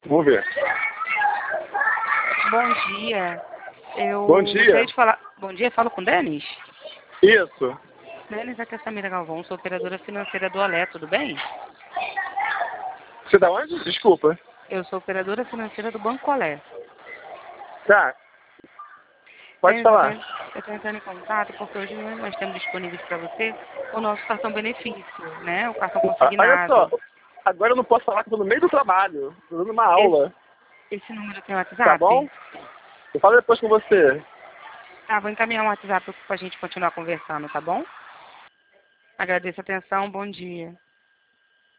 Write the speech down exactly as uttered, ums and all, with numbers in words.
Vamos ver. Bom dia. Eu Bom dia. gostaria de falar... Bom dia, falo com o Denis? Isso. Denis, aqui é a Samira Galvão, sou operadora financeira do Olé, tudo bem? Você da onde? Desculpa. Eu sou operadora financeira do Banco Olé. Tá. Pode Denis, falar. eu estou entrando em contato porque hoje nós temos disponíveis para você o nosso cartão benefício, né? O cartão Ah, olha consignado. só. Agora eu não posso falar que eu tô no meio do trabalho. Tô dando uma aula. Esse, esse número tem WhatsApp? Tá bom? Eu falo depois com você. Tá, vou encaminhar um WhatsApp para a gente continuar conversando, tá bom? Agradeço a atenção, bom dia.